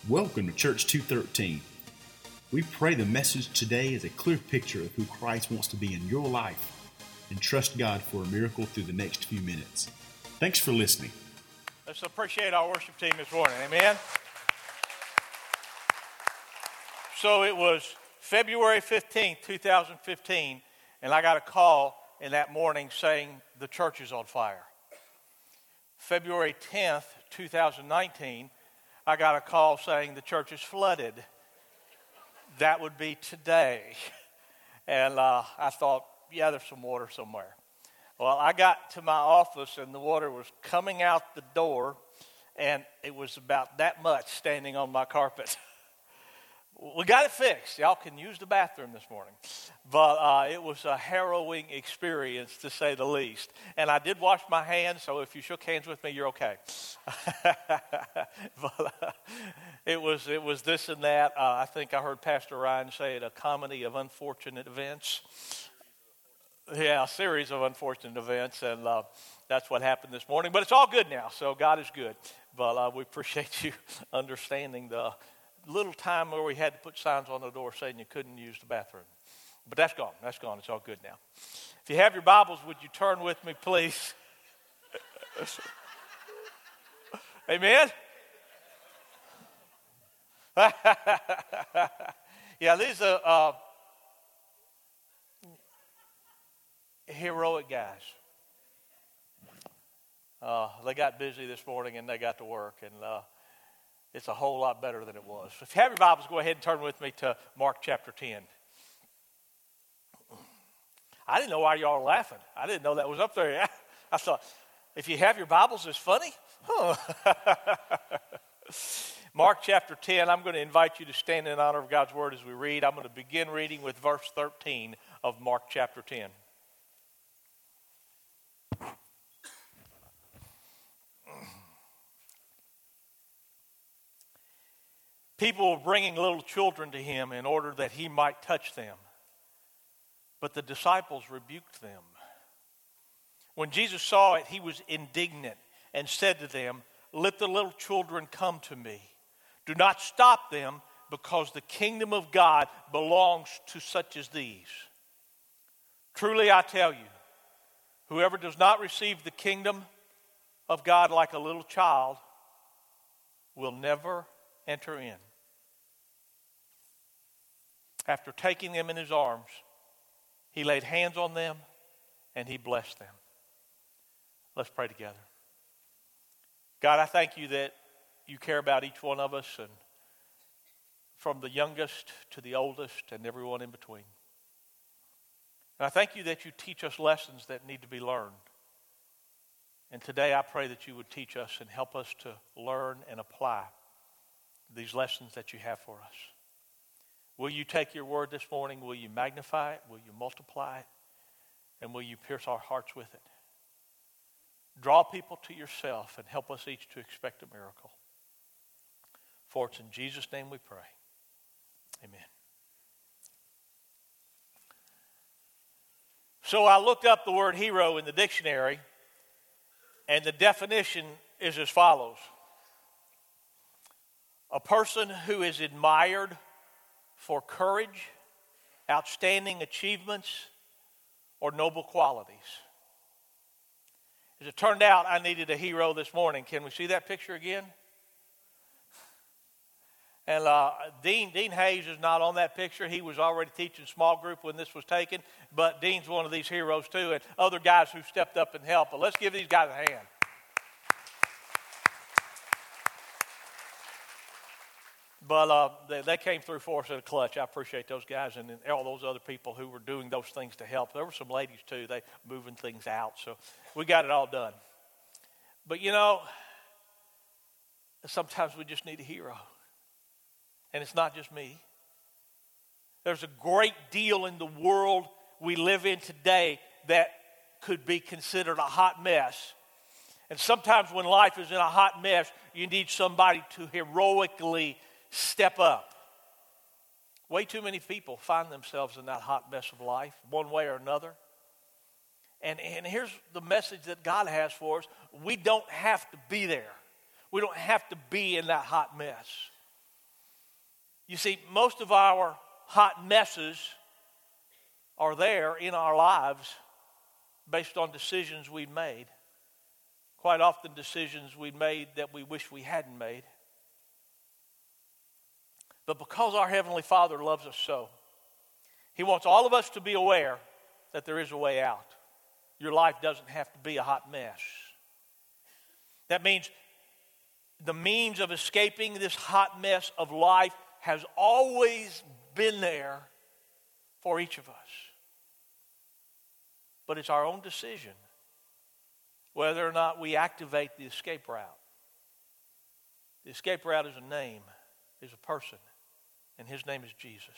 Welcome to Church 213. We pray the message today is a clear picture of who Christ wants to be in your life, and trust God for a miracle through the next few minutes. Thanks for listening. Let's appreciate our worship team this morning. Amen. So it was February 15th, 2015, and I got a call in that morning saying the church is on fire. February 10th, 2019, I got a call saying the church is flooded. That would be today. And I thought, yeah, there's some water somewhere. Well, I got to my office and the water was coming out the door, and it was about that much standing on my carpet. We got it fixed. Y'all can use the bathroom this morning. But it was a harrowing experience, to say the least. And I did wash my hands, so if you shook hands with me, you're okay. But it was this and that. I think I heard Pastor Ryan say it, a comedy of unfortunate events. Yeah, a series of unfortunate events, and that's what happened this morning. But it's all good now, so God is good. But we appreciate you understanding the little time where we had to put signs on the door saying you couldn't use the bathroom. But that's gone. That's gone. It's all good now. If you have your Bibles, would you turn with me, please? Amen? Yeah, these are heroic guys. They got busy this morning and they got to work, and it's a whole lot better than it was. If you have your Bibles, go ahead and turn with me to Mark chapter 10. I didn't know why y'all were laughing. I didn't know that was up there. I thought, if you have your Bibles, it's funny? Huh. Mark chapter 10, I'm going to invite you to stand in honor of God's word as we read. I'm going to begin reading with verse 13 of Mark chapter 10. People were bringing little children to him in order that he might touch them. But the disciples rebuked them. When Jesus saw it, he was indignant and said to them, "Let the little children come to me. Do not stop them, because the kingdom of God belongs to such as these. Truly I tell you, whoever does not receive the kingdom of God like a little child will never enter in." After taking them in his arms, he laid hands on them and he blessed them. Let's pray together. God, I thank you that you care about each one of us, and from the youngest to the oldest and everyone in between. And I thank you that you teach us lessons that need to be learned. And today I pray that you would teach us and help us to learn and apply these lessons that you have for us. Will you take your word this morning? Will you magnify it? Will you multiply it? And will you pierce our hearts with it? Draw people to yourself and help us each to expect a miracle. For it's in Jesus' name we pray. Amen. So I looked up the word hero in the dictionary, and the definition is as follows: a person who is admired for courage, outstanding achievements, or noble qualities. As it turned out, I needed a hero this morning. Can we see that picture again? And Dean Hayes is not on that picture. He was already teaching small group when this was taken, but Dean's one of these heroes too, and other guys who stepped up and helped. But let's give these guys a hand. But they came through for us in a clutch. I appreciate those guys and all those other people who were doing those things to help. There were some ladies too. They moving things out. So we got it all done. But you know, sometimes we just need a hero. And it's not just me. There's a great deal in the world we live in today that could be considered a hot mess. And sometimes when life is in a hot mess, you need somebody to heroically step up. Way too many people find themselves in that hot mess of life, one way or another. And here's the message that God has for us. We don't have to be there. We don't have to be in that hot mess. You see, most of our hot messes are there in our lives based on decisions we've made. Quite often decisions we made that we wish we hadn't made. But because our Heavenly Father loves us so, He wants all of us to be aware that there is a way out. Your life doesn't have to be a hot mess. That means the means of escaping this hot mess of life has always been there for each of us. But it's our own decision whether or not we activate the escape route. The escape route is a name, is a person, and His name is Jesus.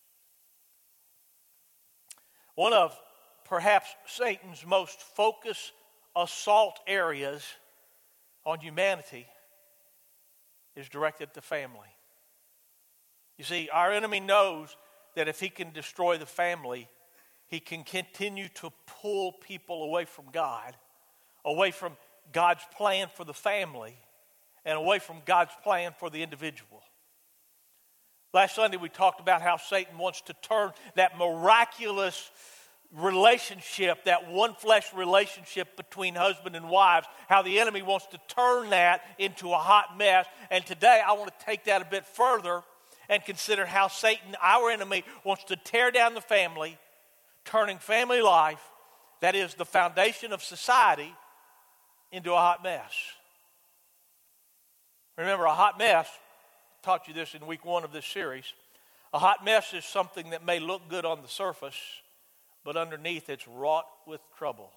One of perhaps Satan's most focused assault areas on humanity is directed at the family. You see, our enemy knows that if he can destroy the family, he can continue to pull people away from God, away from God's plan for the family, and away from God's plan for the individual. Last Sunday we talked about how Satan wants to turn that miraculous relationship, that one flesh relationship between husband and wives, how the enemy wants to turn that into a hot mess. And today I want to take that a bit further and consider how Satan, our enemy, wants to tear down the family, turning family life, that is the foundation of society, into a hot mess. Remember, a hot mess, I taught you this in week 1 of this series, a hot mess is something that may look good on the surface, but underneath it's wrought with trouble.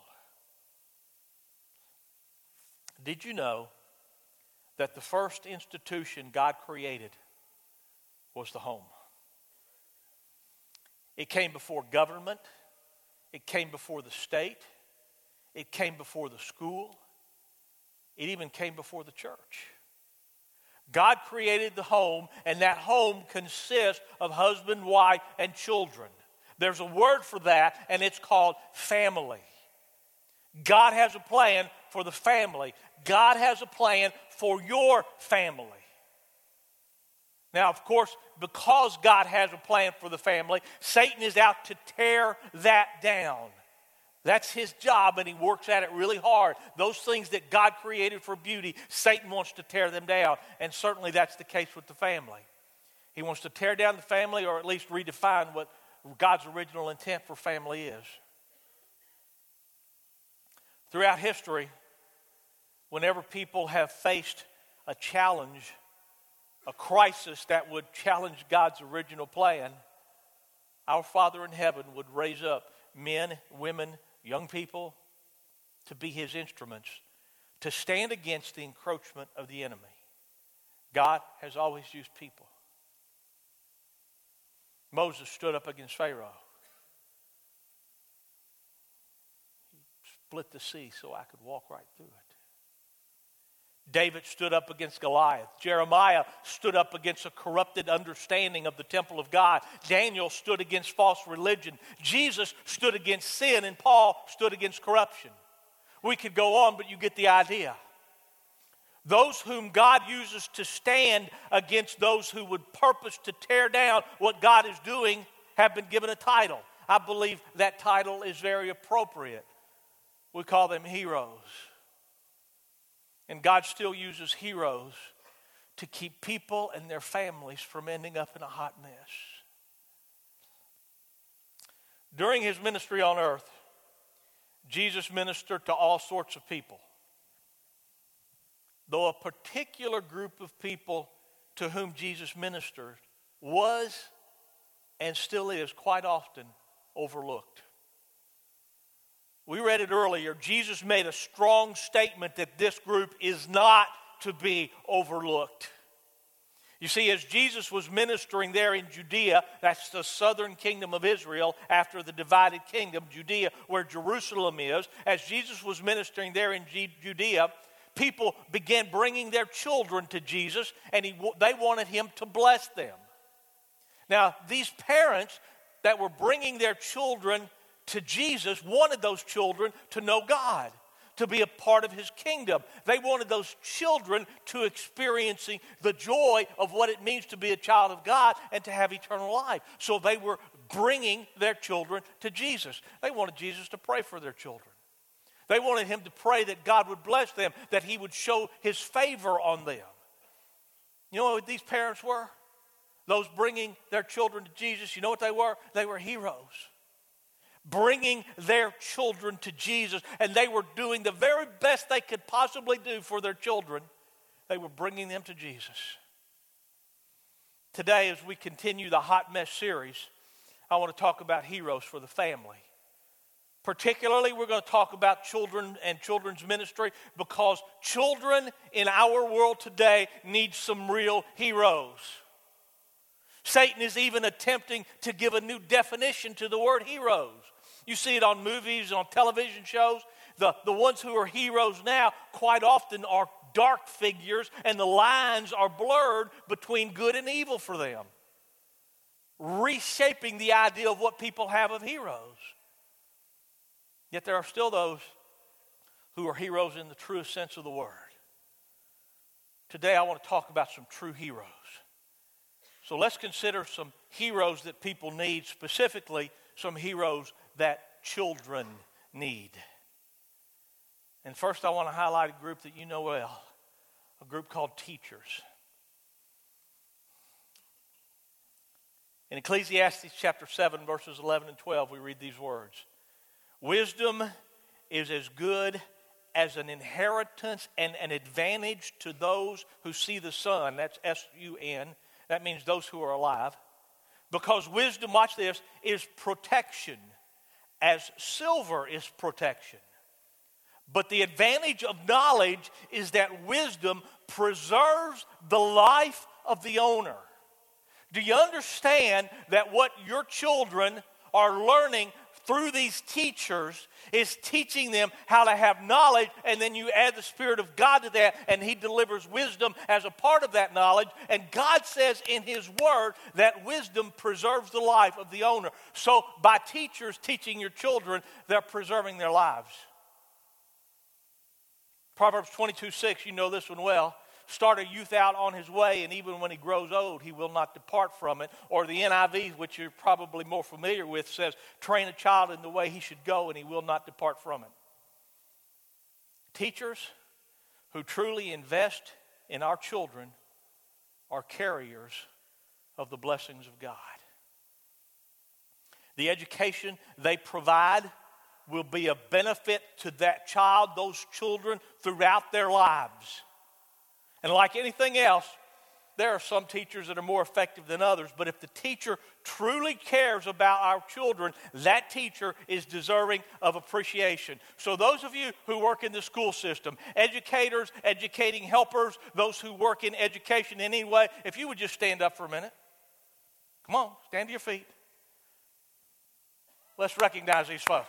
Did you know that the first institution God created was the home? It came before government. It came before the state. It came before the school. It even came before the church. God created the home, and that home consists of husband, wife, and children. There's a word for that, and it's called family. God has a plan for the family. God has a plan for your family. Now, of course, because God has a plan for the family, Satan is out to tear that down. That's his job, and he works at it really hard. Those things that God created for beauty, Satan wants to tear them down, and certainly that's the case with the family. He wants to tear down the family, or at least redefine what God's original intent for family is. Throughout history, whenever people have faced a challenge, a crisis that would challenge God's original plan, our Father in heaven would raise up men, women, young people to be His instruments, to stand against the encroachment of the enemy. God has always used people. Moses stood up against Pharaoh. He split the sea so I could walk right through it. David stood up against Goliath. Jeremiah stood up against a corrupted understanding of the temple of God. Daniel stood against false religion. Jesus stood against sin, and Paul stood against corruption. We could go on, but you get the idea. Those whom God uses to stand against those who would purpose to tear down what God is doing have been given a title. I believe that title is very appropriate. We call them heroes. And God still uses heroes to keep people and their families from ending up in a hot mess. During His ministry on earth, Jesus ministered to all sorts of people. Though a particular group of people to whom Jesus ministered was and still is quite often overlooked. We read it earlier. Jesus made a strong statement that this group is not to be overlooked. You see, as Jesus was ministering there in Judea, that's the southern kingdom of Israel after the divided kingdom, Judea, where Jerusalem is. As Jesus was ministering there in Judea, people began bringing their children to Jesus, and they wanted Him to bless them. Now, these parents that were bringing their children to Jesus wanted those children to know God, to be a part of his kingdom. They wanted those children to experiencing the joy of what it means to be a child of God and to have eternal life. So they were bringing their children to Jesus. They wanted Jesus to pray for their children. They wanted him to pray that God would bless them, that he would show his favor on them. You know what these parents were? Those bringing their children to Jesus, you know what they were? They were heroes. Bringing their children to Jesus, and they were doing the very best they could possibly do for their children. They were bringing them to Jesus. Today, as we continue the Hot Mess series, I want to talk about heroes for the family. Particularly, we're going to talk about children and children's ministry because children in our world today need some real heroes. Satan is even attempting to give a new definition to the word heroes. You see it on movies, on television shows. The ones who are heroes now quite often are dark figures, and the lines are blurred between good and evil for them, reshaping the idea of what people have of heroes. Yet there are still those who are heroes in the truest sense of the word. Today I want to talk about some true heroes. So let's consider some heroes that people need, specifically some heroes that children need. And first I want to highlight a group that you know well, a group called teachers. In Ecclesiastes chapter 7, verses 11 and 12, we read these words. Wisdom is as good as an inheritance and an advantage to those who see the sun. That's S-U-N. That means those who are alive. Because wisdom, watch this, is protection, as silver is protection. But the advantage of knowledge is that wisdom preserves the life of the owner. Do you understand that what your children are learning through these teachers is teaching them how to have knowledge, and then you add the Spirit of God to that, and he delivers wisdom as a part of that knowledge. And God says in his word that wisdom preserves the life of the owner. So by teachers teaching your children, they're preserving their lives. Proverbs 22:6, you know this one well. Start a youth out on his way, and even when he grows old, he will not depart from it. Or the NIV, which you're probably more familiar with, says, train a child in the way he should go, and he will not depart from it. Teachers who truly invest in our children are carriers of the blessings of God. The education they provide will be a benefit to that child, those children, throughout their lives. And like anything else, there are some teachers that are more effective than others. But if the teacher truly cares about our children, that teacher is deserving of appreciation. So those of you who work in the school system, educators, educating helpers, those who work in education in any way, if you would just stand up for a minute. Come on, stand to your feet. Let's recognize these folks.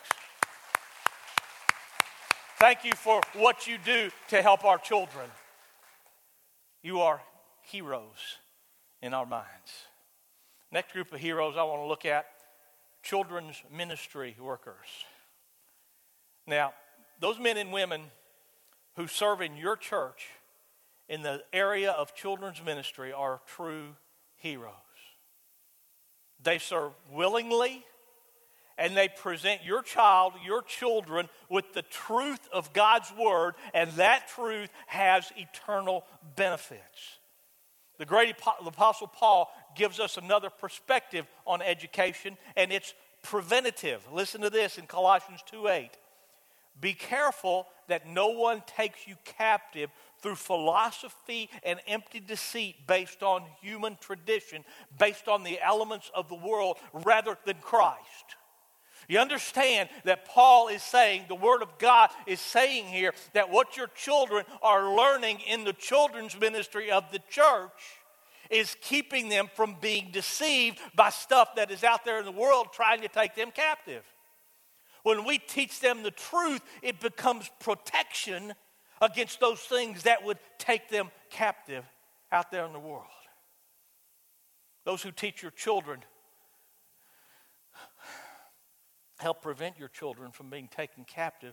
Thank you for what you do to help our children. You are heroes in our minds. Next group of heroes I want to look at, children's ministry workers. Now, those men and women who serve in your church in the area of children's ministry are true heroes. They serve willingly, and they present your child, your children, with the truth of God's word, and that truth has eternal benefits. The great Apostle Paul gives us another perspective on education, and it's preventative. Listen to this in Colossians 2:8. Be careful that no one takes you captive through philosophy and empty deceit based on human tradition, based on the elements of the world rather than Christ. You understand that Paul is saying, the Word of God is saying here, that what your children are learning in the children's ministry of the church is keeping them from being deceived by stuff that is out there in the world trying to take them captive. When we teach them the truth, it becomes protection against those things that would take them captive out there in the world. Those who teach your children help prevent your children from being taken captive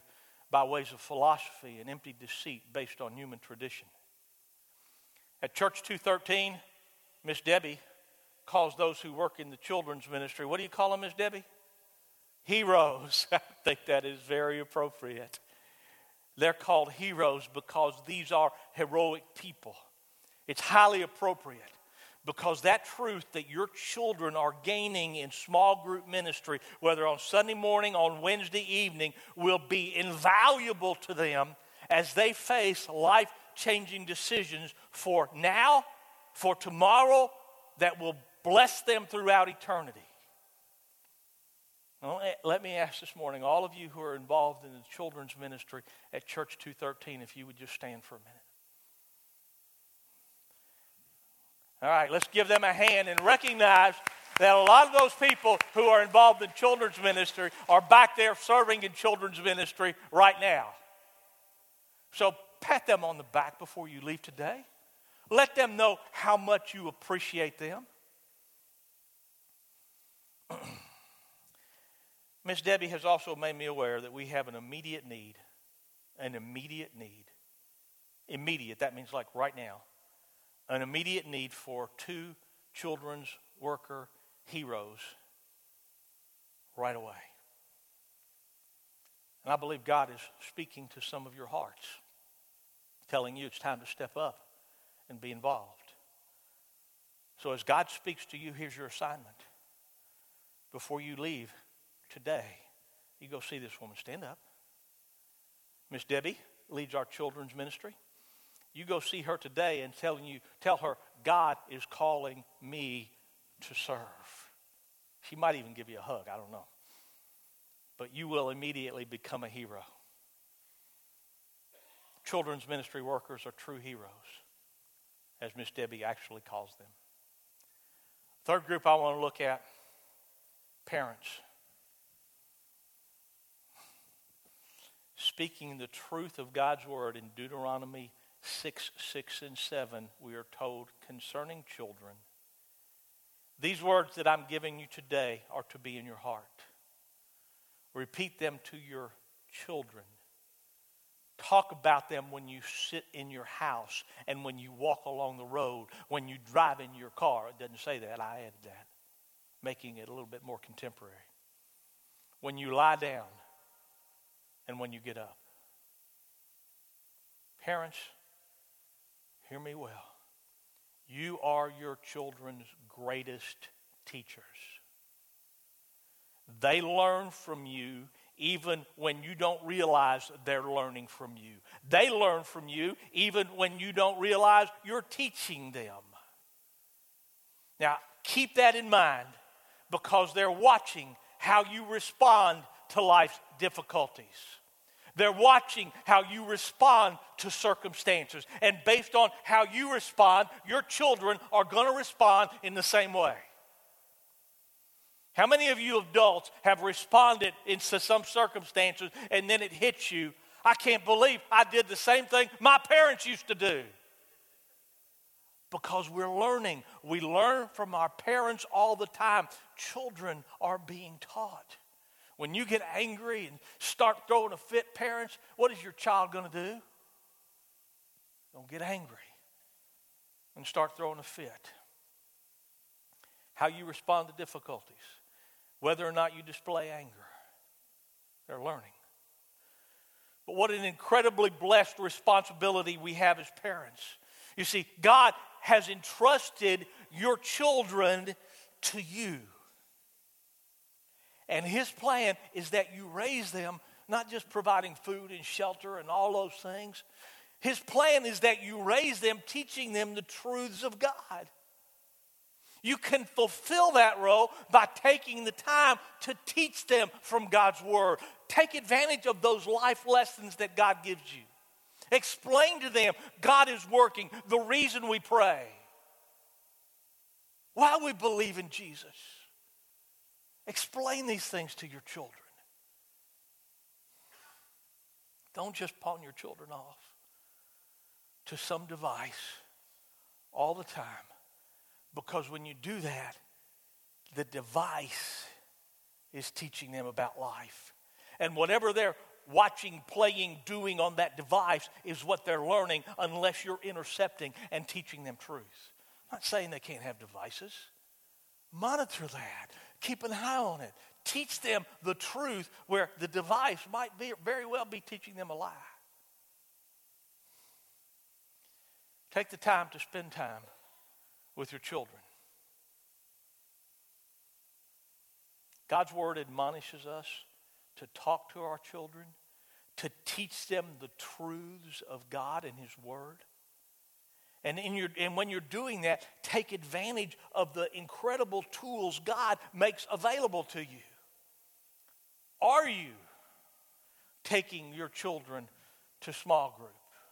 by ways of philosophy and empty deceit based on human tradition. At Church 213, Miss Debbie calls those who work in the children's ministry, what do you call them, Miss Debbie? Heroes. I think that is very appropriate. They're called heroes because these are heroic people. It's highly appropriate because that truth that your children are gaining in small group ministry, whether on Sunday morning, on Wednesday evening, will be invaluable to them as they face life-changing decisions for now, for tomorrow, that will bless them throughout eternity. Well, let me ask this morning, all of you who are involved in the children's ministry at Church 213, if you would just stand for a minute. All right, let's give them a hand and recognize that a lot of those people who are involved in children's ministry are back there serving in children's ministry right now. So pat them on the back before you leave today. Let them know how much you appreciate them. Miss Debbie has also made me aware that we have an immediate need. An immediate need. Immediate, that means like right now. An immediate need for 2 children's worker heroes right away. And I believe God is speaking to some of your hearts, telling you it's time to step up and be involved. So as God speaks to you, here's your assignment. Before you leave today, you go see this woman. Stand up. Miss Debbie leads our children's ministry. You go see her today and tell her, God is calling me to serve. She might even give you a hug, I don't know. But you will immediately become a hero. Children's ministry workers are true heroes, as Miss Debbie actually calls them. Third group I want to look at, parents. Speaking the truth of God's word in Deuteronomy 6, 6, and 7, we are told concerning children, these words that I'm giving you today are to be in your heart. Repeat them to your children. Talk about them when you sit in your house and when you walk along the road, when you drive in your car. It doesn't say that, I added that, making it a little bit more contemporary. When you lie down and when you get up. Parents, hear me well. You are your children's greatest teachers. They learn from you even when you don't realize they're learning from you. They learn from you even when you don't realize you're teaching them. Now, keep that in mind because they're watching how you respond to life's difficulties. They're watching how you respond to circumstances. And based on how you respond, your children are going to respond in the same way. How many of you adults have responded into some circumstances and then it hits you? I can't believe I did the same thing my parents used to do. Because we're learning. We learn from our parents all the time. Children are being taught. When you get angry and start throwing a fit, parents, what is your child going to do? Don't get angry and start throwing a fit. How you respond to difficulties, whether or not you display anger, they're learning. But what an incredibly blessed responsibility we have as parents. You see, God has entrusted your children to you. And his plan is that you raise them, not just providing food and shelter and all those things. His plan is that you raise them, teaching them the truths of God. You can fulfill that role by taking the time to teach them from God's word. Take advantage of those life lessons that God gives you. Explain to them God is working, the reason we pray, why we believe in Jesus. Explain these things to your children. Don't just pawn your children off to some device all the time. Because when you do that, the device is teaching them about life. And whatever they're watching, playing, doing on that device is what they're learning unless you're intercepting and teaching them truth. I'm not saying they can't have devices. Monitor that. Keep an eye on it. Teach them the truth where the device might very well be teaching them a lie. Take the time to spend time with your children. God's word admonishes us to talk to our children, to teach them the truths of God and His word. And when you're doing that, take advantage of the incredible tools God makes available to you. Are you taking your children to small group?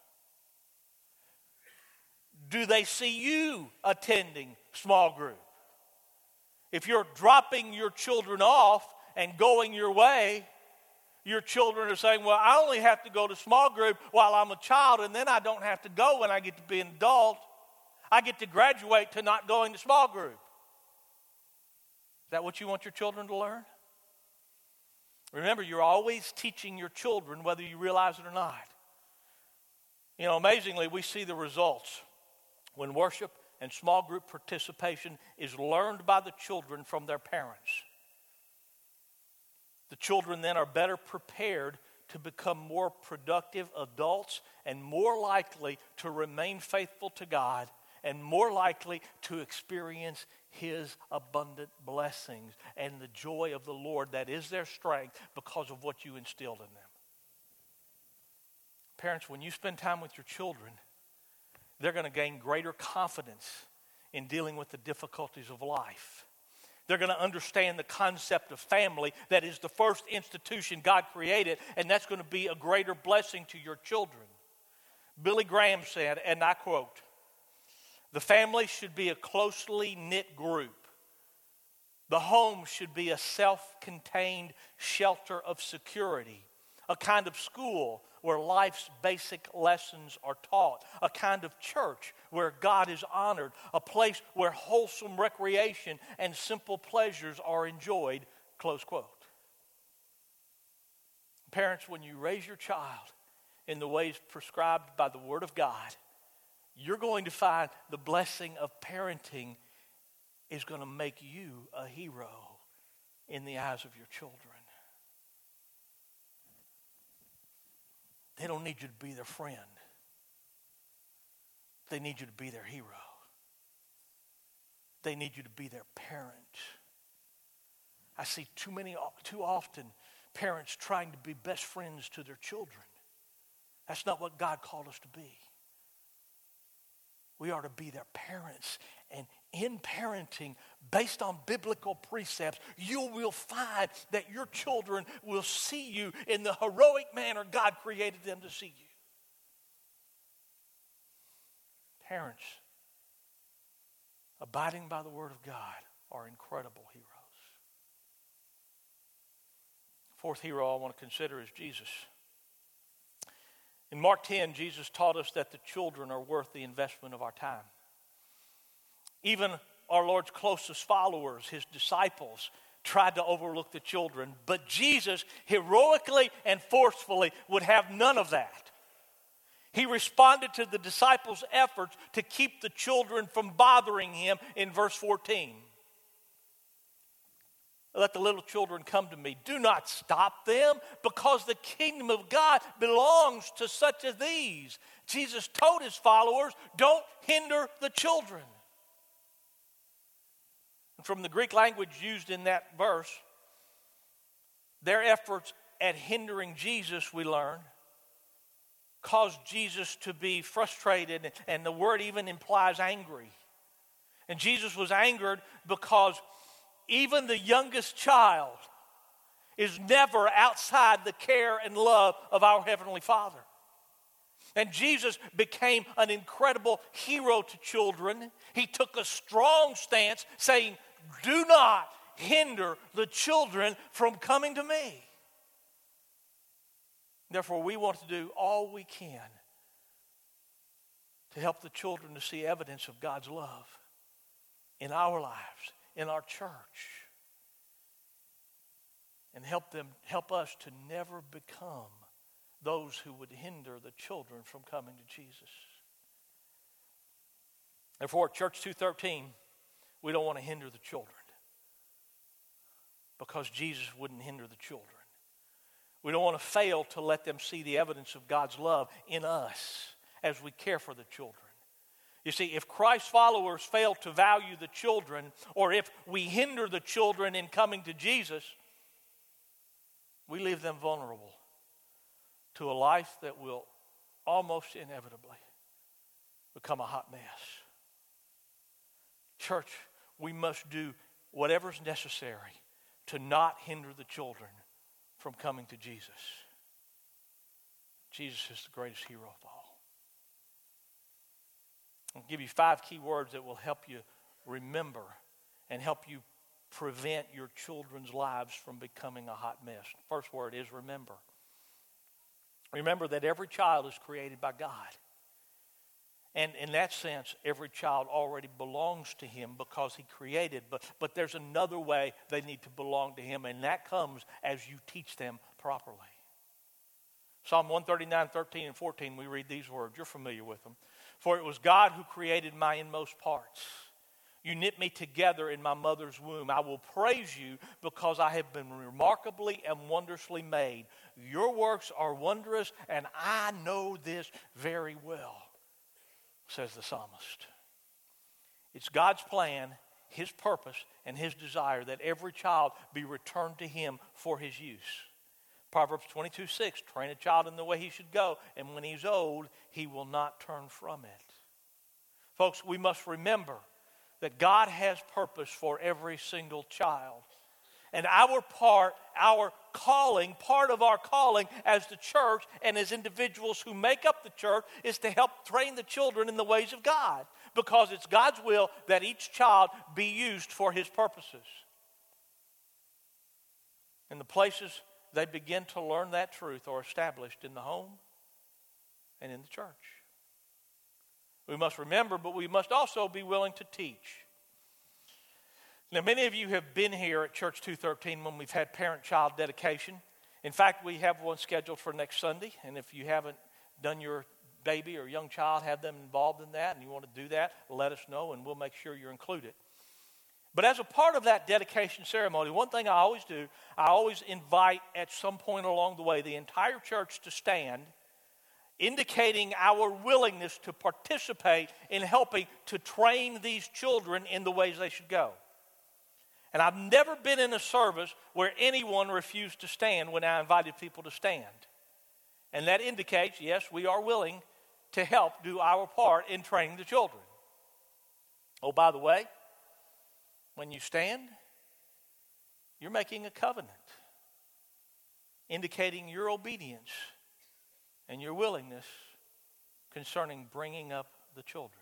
Do they see you attending small group? If you're dropping your children off and going your way, your children are saying, well, I only have to go to small group while I'm a child, and then I don't have to go when I get to be an adult. I get to graduate to not going to small group. Is that what you want your children to learn? Remember, you're always teaching your children whether you realize it or not. You know, amazingly, we see the results when worship and small group participation is learned by the children from their parents. The children then are better prepared to become more productive adults and more likely to remain faithful to God and more likely to experience His abundant blessings and the joy of the Lord that is their strength because of what you instilled in them. Parents, when you spend time with your children, they're going to gain greater confidence in dealing with the difficulties of life. They're going to understand the concept of family that is the first institution God created, and that's going to be a greater blessing to your children. Billy Graham said, and I quote, "The family should be a closely knit group. The home should be a self-contained shelter of security, a kind of school where life's basic lessons are taught, a kind of church where God is honored, a place where wholesome recreation and simple pleasures are enjoyed," close quote. Parents, when you raise your child in the ways prescribed by the Word of God, you're going to find the blessing of parenting is going to make you a hero in the eyes of your children. They don't need you to be their friend. They need you to be their hero. They need you to be their parent. I see too often parents trying to be best friends to their children. That's not what God called us to be. We are to be their parents. And in parenting, based on biblical precepts, you will find that your children will see you in the heroic manner God created them to see you. Parents, abiding by the Word of God, are incredible heroes. Fourth hero I want to consider is Jesus. In Mark 10, Jesus taught us that the children are worth the investment of our time. Even our Lord's closest followers, His disciples, tried to overlook the children, but Jesus heroically and forcefully would have none of that. He responded to the disciples' efforts to keep the children from bothering Him in verse 14. "Let the little children come to me. Do not stop them, because the kingdom of God belongs to such as these." Jesus told His followers, don't hinder the children. From the Greek language used in that verse, their efforts at hindering Jesus, we learn, caused Jesus to be frustrated, and the word even implies angry. And Jesus was angered because even the youngest child is never outside the care and love of our Heavenly Father. And Jesus became an incredible hero to children. He took a strong stance saying, do not hinder the children from coming to me. Therefore, we want to do all we can to help the children to see evidence of God's love in our lives, in our church, and help us to never become those who would hinder the children from coming to Jesus. Therefore, at Church 213, we don't want to hinder the children because Jesus wouldn't hinder the children. We don't want to fail to let them see the evidence of God's love in us as we care for the children. You see, if Christ's followers fail to value the children, or if we hinder the children in coming to Jesus, we leave them vulnerable to a life that will almost inevitably become a hot mess. Church, we must do whatever's necessary to not hinder the children from coming to Jesus. Jesus is the greatest hero of all. I'll give you 5 key words that will help you remember and help you prevent your children's lives from becoming a hot mess. The first word is remember. Remember that every child is created by God. And in that sense, every child already belongs to Him because He created. But there's another way they need to belong to Him, and that comes as you teach them properly. Psalm 139, 13, and 14, we read these words. You're familiar with them. For it was God who created my inmost parts. You knit me together in my mother's womb. I will praise you because I have been remarkably and wondrously made. Your works are wondrous, and I know this very well, says the psalmist. It's God's plan, His purpose, and His desire that every child be returned to Him for His use. Proverbs 22:6, train a child in the way he should go, and when he's old, he will not turn from it. Folks, we must remember that God has purpose for every single child. And our part of our calling as the church and as individuals who make up the church is to help train the children in the ways of God, because it's God's will that each child be used for His purposes. And the places they begin to learn that truth are established in the home and in the church. We must remember, but we must also be willing to teach. Now, many of you have been here at Church 213 when we've had parent-child dedication. In fact, we have one scheduled for next Sunday, and if you haven't done your baby or young child, have them involved in that, and you want to do that, let us know, and we'll make sure you're included. But as a part of that dedication ceremony, one thing I always do, I always invite at some point along the way the entire church to stand, indicating our willingness to participate in helping to train these children in the ways they should go. And I've never been in a service where anyone refused to stand when I invited people to stand. And that indicates, yes, we are willing to help do our part in training the children. Oh, by the way, when you stand, you're making a covenant, indicating your obedience and your willingness concerning bringing up the children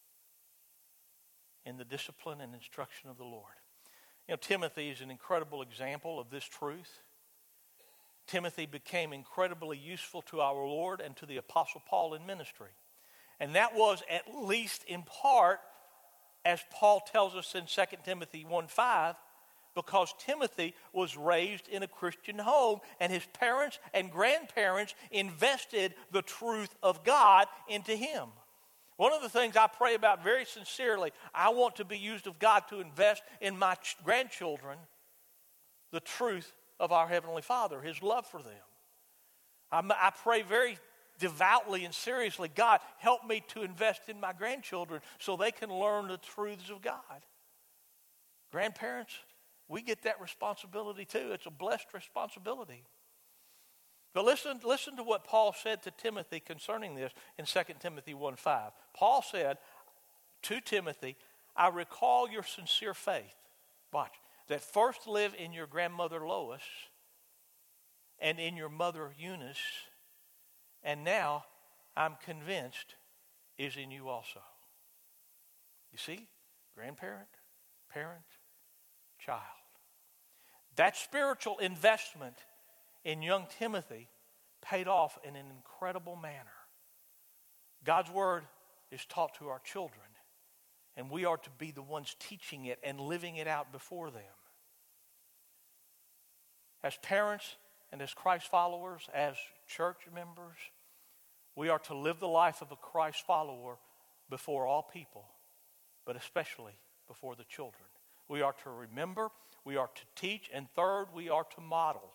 in the discipline and instruction of the Lord. You know, Timothy is an incredible example of this truth. Timothy became incredibly useful to our Lord and to the Apostle Paul in ministry. And that was at least in part, as Paul tells us in 2 Timothy 1:5, because Timothy was raised in a Christian home and his parents and grandparents invested the truth of God into him. One of the things I pray about very sincerely, I want to be used of God to invest in my grandchildren the truth of our Heavenly Father, His love for them. I pray very devoutly and seriously, God, help me to invest in my grandchildren so they can learn the truths of God. Grandparents, we get that responsibility too. It's a blessed responsibility. But listen to what Paul said to Timothy concerning this in 2 Timothy 1:5. Paul said to Timothy, I recall your sincere faith, watch, that first lived in your grandmother Lois and in your mother Eunice, and now I'm convinced is in you also. You see, grandparent, parent, child. That spiritual investment in young Timothy paid off in an incredible manner. God's word is taught to our children, and we are to be the ones teaching it and living it out before them. As parents and as Christ followers, as church members, we are to live the life of a Christ follower before all people, but especially before the children. We are to remember, we are to teach, and third, we are to model.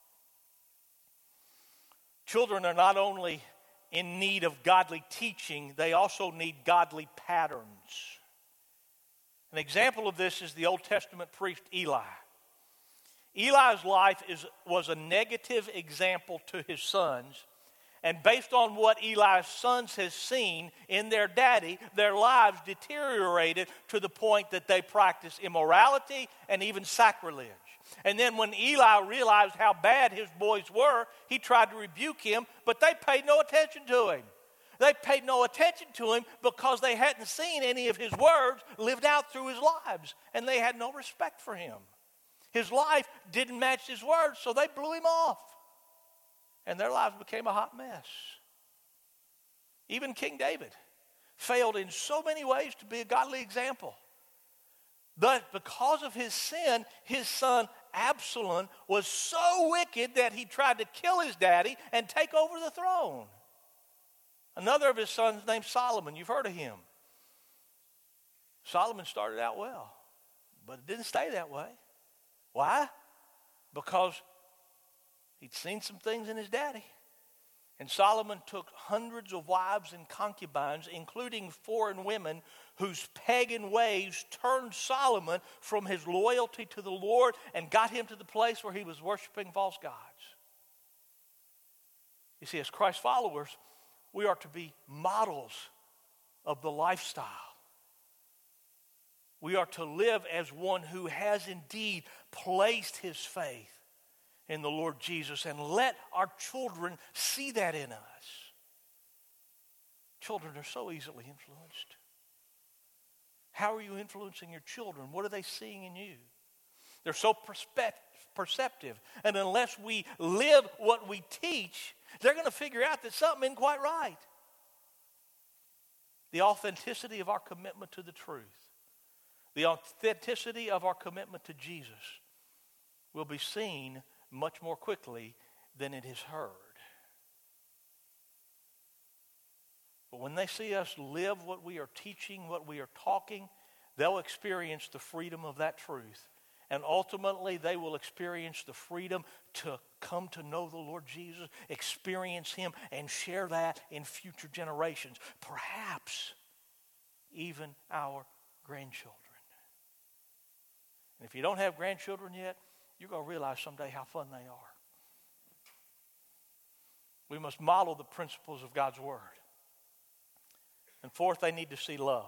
Children are not only in need of godly teaching, they also need godly patterns. An example of this is the Old Testament priest Eli. Eli's life was a negative example to his sons. And based on what Eli's sons has seen in their daddy, their lives deteriorated to the point that they practiced immorality and even sacrilege. And then when Eli realized how bad his boys were, he tried to rebuke him, but they paid no attention to him. They paid no attention to him because they hadn't seen any of his words lived out through his lives, and they had no respect for him. His life didn't match his words, so they blew him off. And their lives became a hot mess. Even King David failed in so many ways to be a godly example. But because of his sin, his son Absalom was so wicked that he tried to kill his daddy and take over the throne. Another of his sons named Solomon, you've heard of him. Solomon started out well, but it didn't stay that way. Why? Because he'd seen some things in his daddy. And Solomon took hundreds of wives and concubines, including foreign women, whose pagan ways turned Solomon from his loyalty to the Lord and got him to the place where he was worshiping false gods. You see, as Christ followers, we are to be models of the lifestyle. We are to live as one who has indeed placed his faith in the Lord Jesus, and let our children see that in us. Children are so easily influenced. How are you influencing your children? What are they seeing in you? They're so perceptive, and unless we live what we teach, they're going to figure out that something isn't quite right. The authenticity of our commitment to the truth, the authenticity of our commitment to Jesus will be seen much more quickly than it is heard. But when they see us live what we are teaching, what we are talking, they'll experience the freedom of that truth. And ultimately, they will experience the freedom to come to know the Lord Jesus, experience him, and share that in future generations. Perhaps even our grandchildren. And if you don't have grandchildren yet, you're going to realize someday how fun they are. We must model the principles of God's Word. And fourth, they need to see love.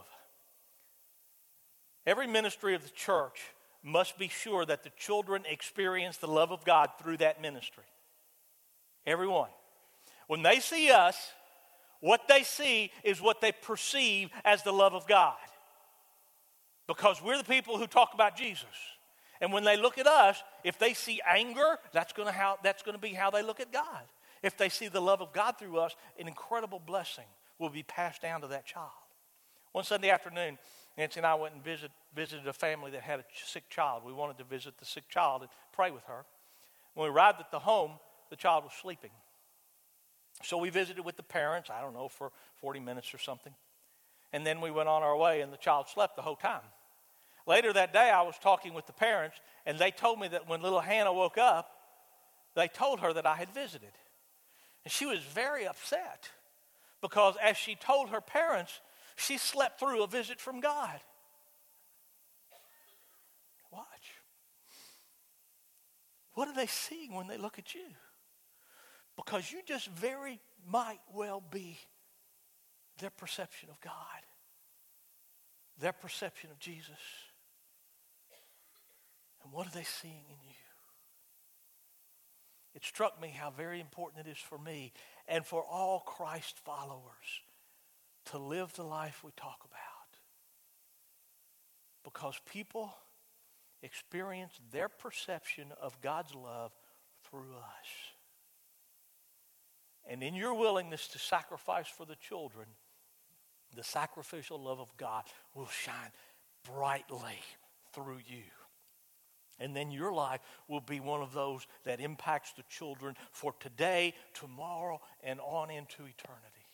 Every ministry of the church must be sure that the children experience the love of God through that ministry. Everyone. When they see us, what they see is what they perceive as the love of God. Because we're the people who talk about Jesus. And when they look at us, if they see anger, that's going to be how they look at God. If they see the love of God through us, an incredible blessing will be passed down to that child. One Sunday afternoon, Nancy and I went and visited a family that had a sick child. We wanted to visit the sick child and pray with her. When we arrived at the home, the child was sleeping. So we visited with the parents, I don't know, for 40 minutes or something. And then we went on our way, and the child slept the whole time. Later that day, I was talking with the parents, and they told me that when little Hannah woke up, they told her that I had visited. And she was very upset because as she told her parents, she slept through a visit from God. Watch. What are they seeing when they look at you? Because you just very might well be their perception of God, their perception of Jesus. And what are they seeing in you? It struck me how very important it is for me and for all Christ followers to live the life we talk about. Because people experience their perception of God's love through us. And in your willingness to sacrifice for the children, the sacrificial love of God will shine brightly through you. And then your life will be one of those that impacts the children for today, tomorrow, and on into eternity.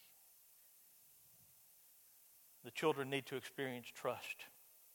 The children need to experience trust.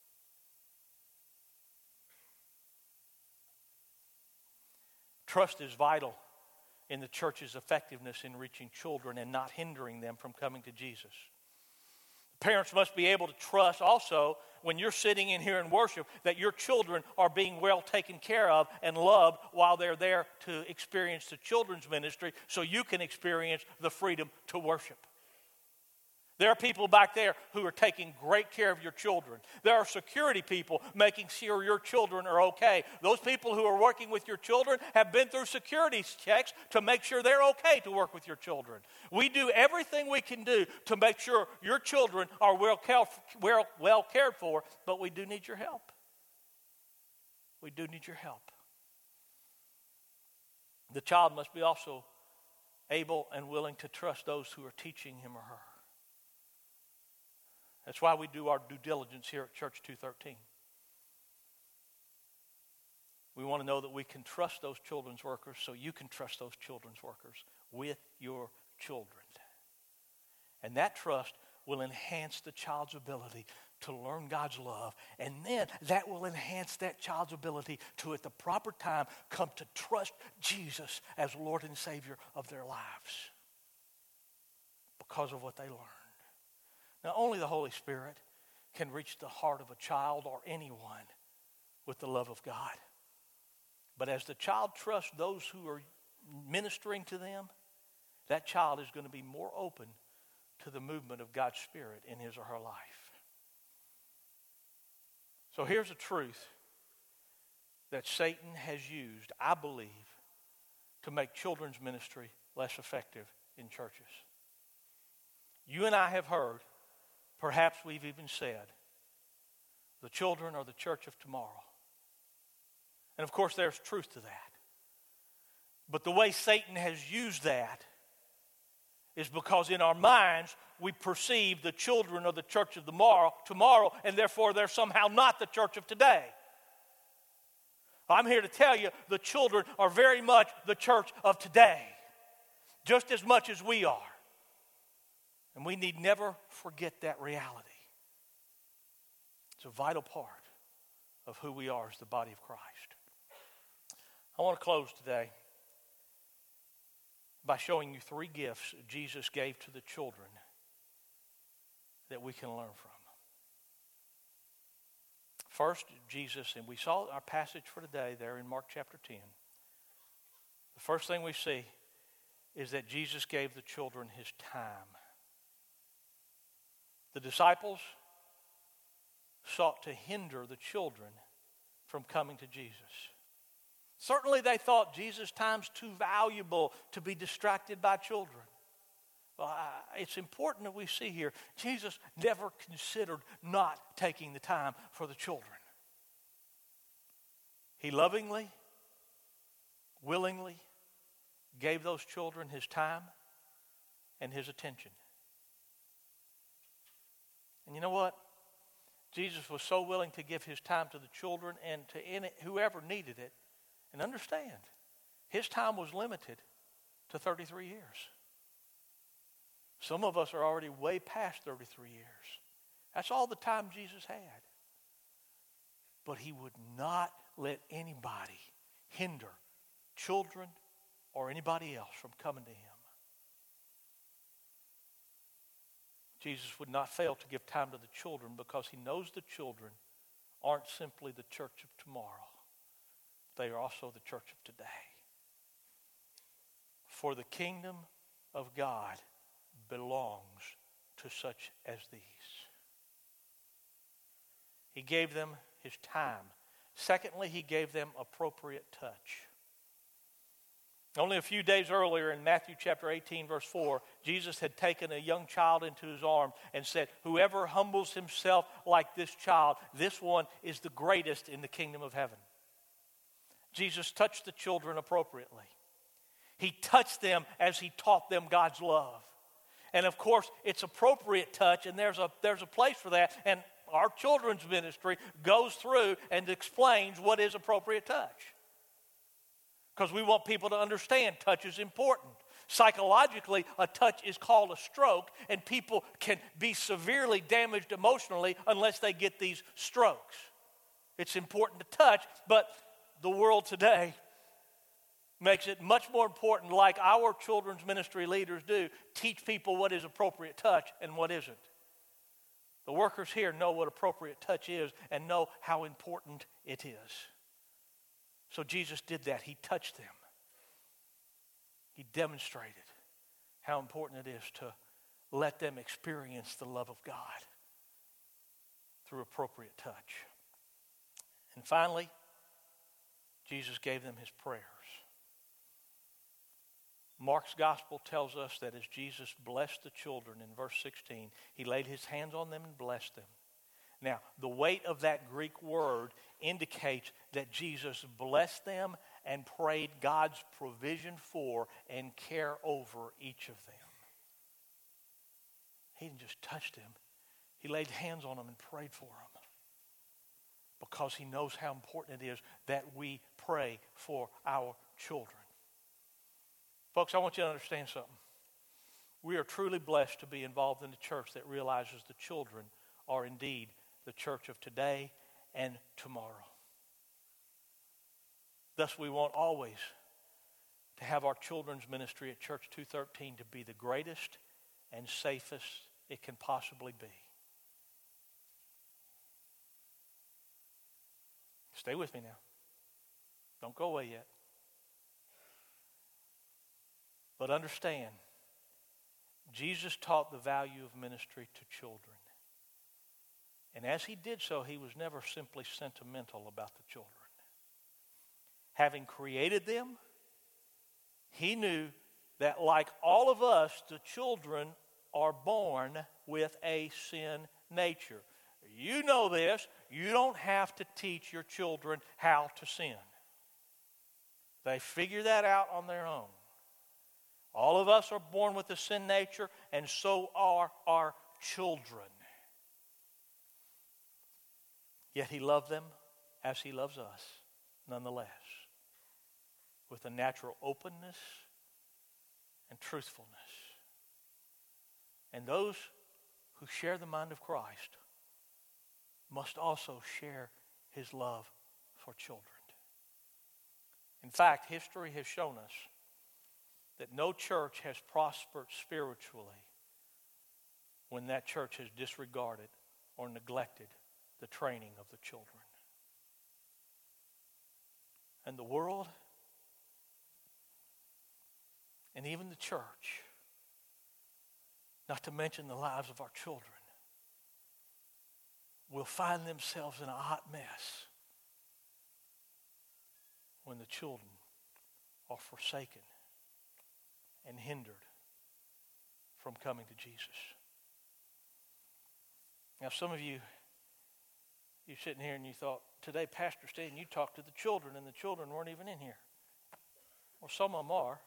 Trust is vital in the church's effectiveness in reaching children and not hindering them from coming to Jesus. Parents must be able to trust also when you're sitting in here in worship that your children are being well taken care of and loved while they're there to experience the children's ministry so you can experience the freedom to worship. There are people back there who are taking great care of your children. There are security people making sure your children are okay. Those people who are working with your children have been through security checks to make sure they're okay to work with your children. We do everything we can do to make sure your children are well cared for, but we do need your help. We do need your help. The child must be also able and willing to trust those who are teaching him or her. That's why we do our due diligence here at Church 213. We want to know that we can trust those children's workers so you can trust those children's workers with your children. And that trust will enhance the child's ability to learn God's love. And then that will enhance that child's ability to, at the proper time, come to trust Jesus as Lord and Savior of their lives because of what they learned. Now, only the Holy Spirit can reach the heart of a child or anyone with the love of God. But as the child trusts those who are ministering to them, that child is going to be more open to the movement of God's Spirit in his or her life. So here's a truth that Satan has used, I believe, to make children's ministry less effective in churches. You and I have heard, perhaps we've even said, the children are the church of tomorrow. And of course there's truth to that. But the way Satan has used that is because in our minds we perceive the children of the church of tomorrow, and therefore they're somehow not the church of today. I'm here to tell you the children are very much the church of today, just as much as we are. And we need never forget that reality. It's a vital part of who we are as the body of Christ. I want to close today by showing you 3 gifts Jesus gave to the children that we can learn from. First, Jesus, and we saw our passage for today there in Mark chapter 10. The first thing we see is that Jesus gave the children his time. The disciples sought to hinder the children from coming to Jesus. Certainly they thought Jesus' time's too valuable to be distracted by children. Well, it's important that we see here, Jesus never considered not taking the time for the children. He lovingly, willingly gave those children his time and his attention. And you know what? Jesus was so willing to give his time to the children and to whoever needed it. And understand, his time was limited to 33 years. Some of us are already way past 33 years. That's all the time Jesus had. But he would not let anybody hinder children or anybody else from coming to him. Jesus would not fail to give time to the children because he knows the children aren't simply the church of tomorrow. They are also the church of today. For the kingdom of God belongs to such as these. He gave them his time. Secondly, he gave them appropriate touch. Only a few days earlier in Matthew chapter 18, verse 4, Jesus had taken a young child into his arms and said, "Whoever humbles himself like this child, this one is the greatest in the kingdom of heaven." Jesus touched the children appropriately. He touched them as he taught them God's love. And of course, it's appropriate touch, and there's a place for that. And our children's ministry goes through and explains what is appropriate touch. Because we want people to understand touch is important. Psychologically, a touch is called a stroke, and people can be severely damaged emotionally unless they get these strokes. It's important to touch, but the world today makes it much more important, like our children's ministry leaders do, teach people what is appropriate touch and what isn't. The workers here know what appropriate touch is and know how important it is. So Jesus did that. He touched them. He demonstrated how important it is to let them experience the love of God through appropriate touch. And finally, Jesus gave them his prayers. Mark's gospel tells us that as Jesus blessed the children in verse 16, he laid his hands on them and blessed them. Now, the weight of that Greek word indicates that Jesus blessed them and prayed God's provision for and care over each of them. He didn't just touch them. He laid hands on them and prayed for them because he knows how important it is that we pray for our children. Folks, I want you to understand something. We are truly blessed to be involved in a church that realizes the children are indeed the church of today and tomorrow. Thus, we want always to have our children's ministry at Church 213 to be the greatest and safest it can possibly be. Stay with me now. Don't go away yet. But understand, Jesus taught the value of ministry to children. And as he did so, he was never simply sentimental about the children. Having created them, he knew that like all of us, the children are born with a sin nature. You know this. You don't have to teach your children how to sin. They figure that out on their own. All of us are born with a sin nature, and so are our children. Yet he loved them as he loves us, nonetheless, with a natural openness and truthfulness. And those who share the mind of Christ must also share his love for children. In fact, history has shown us that no church has prospered spiritually when that church has disregarded or neglected the training of the children. And the world, and even the church, not to mention the lives of our children, will find themselves in a hot mess when the children are forsaken and hindered from coming to Jesus. Now, some of you're sitting here and you thought, today, Pastor Stan, you talked to the children, and the children weren't even in here. Well, some of them are.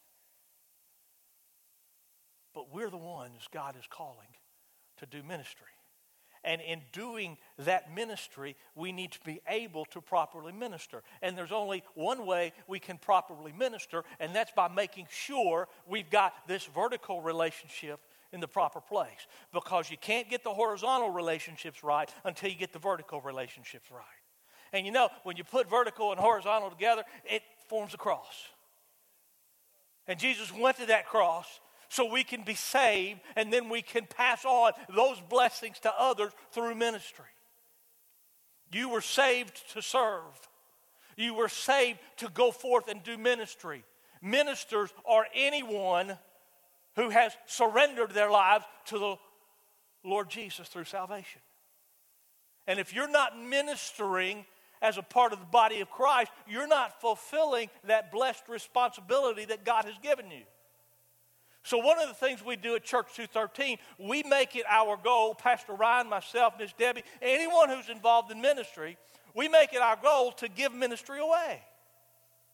But we're the ones God is calling to do ministry. And in doing that ministry, we need to be able to properly minister. And there's only one way we can properly minister, and that's by making sure we've got this vertical relationship in the proper place. Because you can't get the horizontal relationships right until you get the vertical relationships right. And you know, when you put vertical and horizontal together, it forms a cross. And Jesus went to that cross so we can be saved, and then we can pass on those blessings to others through ministry. You were saved to serve. You were saved to go forth and do ministry. Ministers are anyone who has surrendered their lives to the Lord Jesus through salvation. And if you're not ministering as a part of the body of Christ, you're not fulfilling that blessed responsibility that God has given you. So one of the things we do at Church 213, we make it our goal, Pastor Ryan, myself, Miss Debbie, anyone who's involved in ministry, we make it our goal to give ministry away.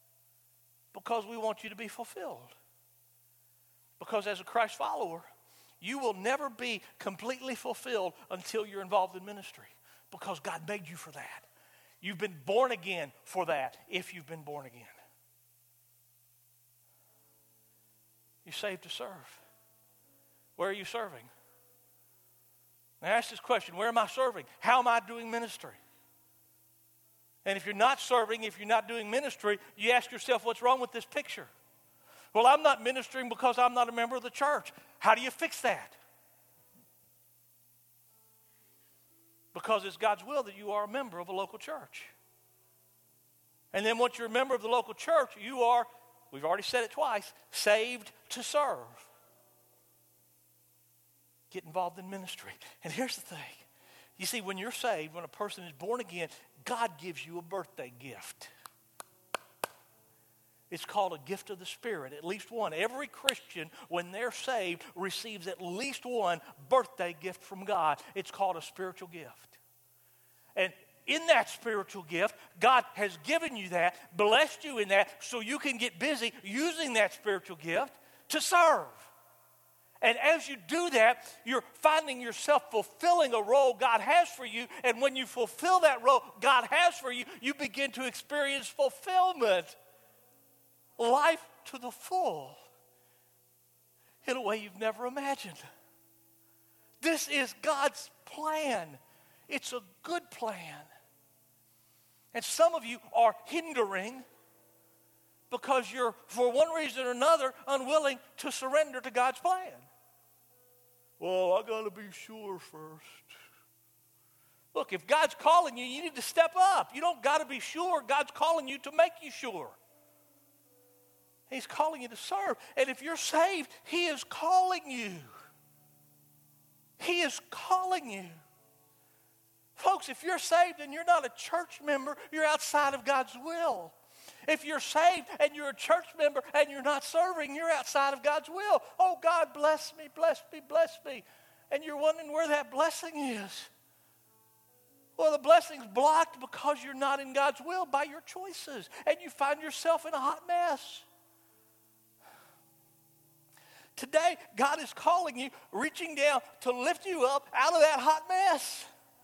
Because we want you to be fulfilled. Because as a Christ follower, You will never be completely fulfilled until you're involved in ministry, because God made you for that. You've been born again for that, if you've been born again. You're saved to serve. Where are you serving? Now ask this question: where am I serving? How am I doing ministry? And if you're not serving, if you're not doing ministry, you ask yourself, what's wrong with this picture? Well, I'm not ministering because I'm not a member of the church. How do you fix that? Because it's God's will that you are a member of a local church. And then once you're a member of the local church, you are, we've already said it twice, saved to serve. Get involved in ministry. And here's the thing. You see, when you're saved, when a person is born again, God gives you a birthday gift. It's called a gift of the Spirit, at least one. Every Christian, when they're saved, receives at least one birthday gift from God. It's called a spiritual gift. And in that spiritual gift, God has given you that, blessed you in that, so you can get busy using that spiritual gift to serve. And as you do that, you're finding yourself fulfilling a role God has for you. And when you fulfill that role God has for you, you begin to experience fulfillment. Life to the full in a way you've never imagined. This is God's plan. It's a good plan. And some of you are hindering because you're, for one reason or another, unwilling to surrender to God's plan. Well, I got to be sure first. Look, if God's calling you, you need to step up. You don't got to be sure. God's calling you to make you sure. He's calling you to serve. And if you're saved, He is calling you. He is calling you. Folks, if you're saved and you're not a church member, you're outside of God's will. If you're saved and you're a church member and you're not serving, you're outside of God's will. Oh, God, bless me, bless me, bless me. And you're wondering where that blessing is. Well, the blessing's blocked because you're not in God's will by your choices. And you find yourself in a hot mess. Today, God is calling you, reaching down to lift you up out of that hot mess.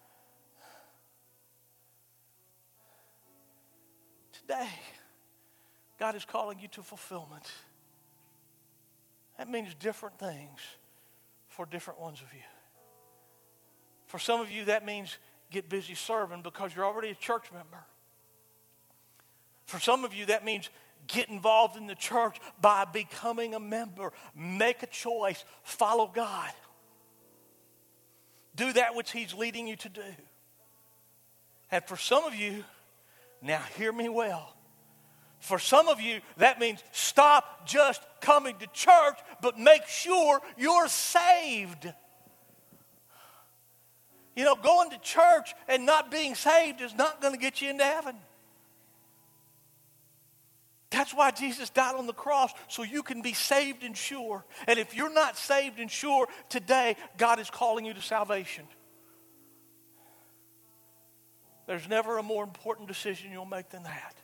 Today, God is calling you to fulfillment. That means different things for different ones of you. For some of you, that means get busy serving because you're already a church member. For some of you, that means get involved in the church by becoming a member. Make a choice. Follow God. Do that which He's leading you to do. And for some of you, now hear me well. For some of you, that means stop just coming to church, but make sure you're saved. You know, going to church and not being saved is not going to get you into heaven. That's why Jesus died on the cross, so you can be saved and sure. And if you're not saved and sure today, God is calling you to salvation. There's never a more important decision you'll make than that.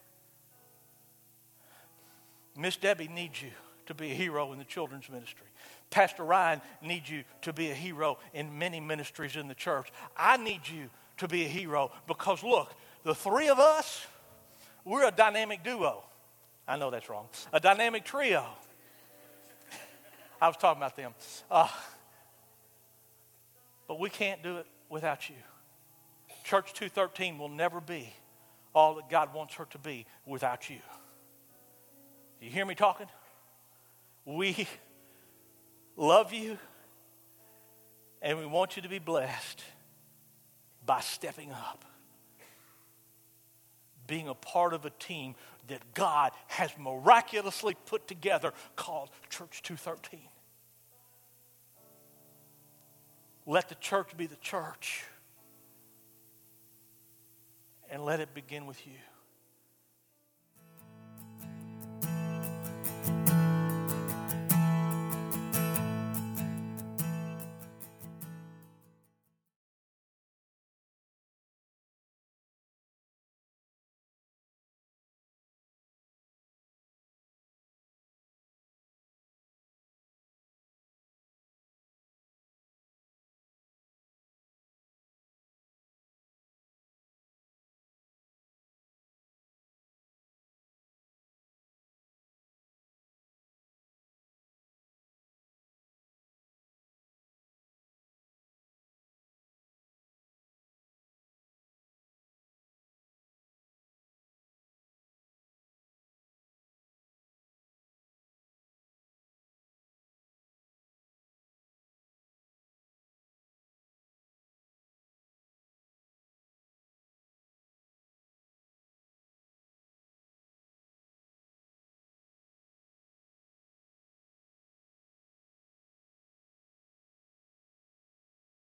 Miss Debbie needs you to be a hero in the children's ministry. Pastor Ryan needs you to be a hero in many ministries in the church. I need you to be a hero because, look, the three of us, we're a dynamic duo. I know that's wrong. A dynamic trio. I was talking about them. But we can't do it without you. Church 213 will never be all that God wants her to be without you. Do you hear me talking? We love you, and we want you to be blessed by stepping up, being a part of a team that God has miraculously put together called Church 213. Let the church be the church, and let it begin with you.